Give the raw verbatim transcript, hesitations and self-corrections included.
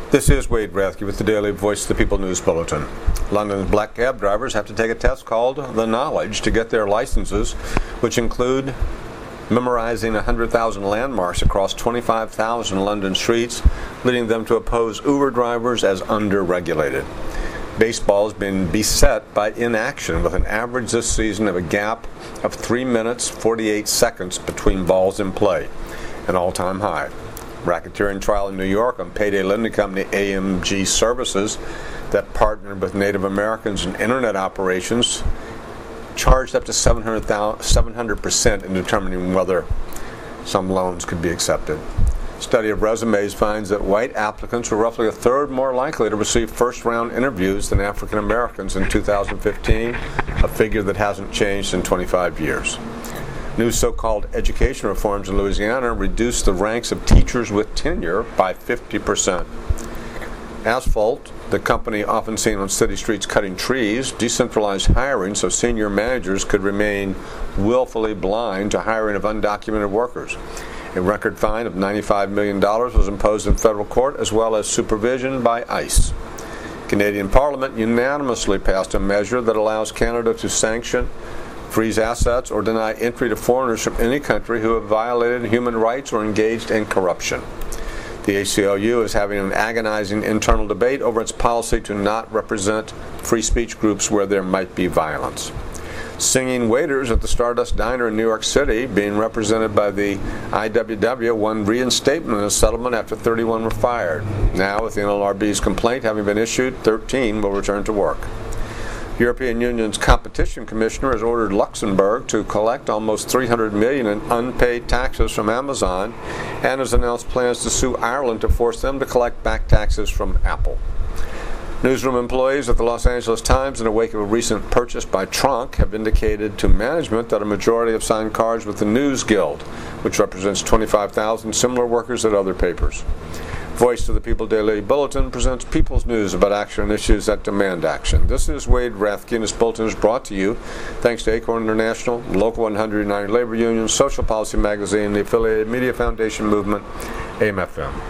This is Wade Rathke with the Daily Voice of the People News Bulletin. London's black cab drivers have to take a test called the Knowledge to get their licenses, which include memorizing one hundred thousand landmarks across twenty-five thousand London streets, leading them to oppose Uber drivers as under-regulated. Baseball has been beset by inaction, with an average this season of a gap of three minutes, forty-eight seconds between balls in play, an all-time high. Racketeering trial in New York on payday lending company A M G Services that partnered with Native Americans in internet operations charged up to seven hundred percent in determining whether some loans could be accepted. A study of resumes finds that white applicants were roughly a third more likely to receive first-round interviews than African Americans in two thousand fifteen, a figure that hasn't changed in twenty-five years. New so-called education reforms in Louisiana reduced the ranks of teachers with tenure by fifty percent. Asphalt, the company often seen on city streets cutting trees, decentralized hiring so senior managers could remain willfully blind to hiring of undocumented workers. A record fine of ninety-five million dollars was imposed in federal court, as well as supervision by ICE. Canadian Parliament unanimously passed a measure that allows Canada to sanction, freeze assets, or deny entry to foreigners from any country who have violated human rights or engaged in corruption. The A C L U is having an agonizing internal debate over its policy to not represent free speech groups where there might be violence. Singing waiters at the Stardust Diner in New York City, being represented by the I W W, won reinstatement in a settlement after thirty-one were fired. Now, with the N L R B's complaint having been issued, thirteen will return to work. European Union's Competition Commissioner has ordered Luxembourg to collect almost three hundred million dollars in unpaid taxes from Amazon and has announced plans to sue Ireland to force them to collect back taxes from Apple. Newsroom employees at the Los Angeles Times, in the wake of a recent purchase by Trunk, have indicated to management that a majority have signed cards with the News Guild, which represents twenty-five thousand similar workers at other papers. Voice of the People Daily Bulletin presents people's news about action and issues that demand action. This is Wade Rathke, and this bulletin is brought to you thanks to Acorn International, Local one hundred United Labor Union, Social Policy Magazine, the affiliated Media Foundation Movement, A M F M.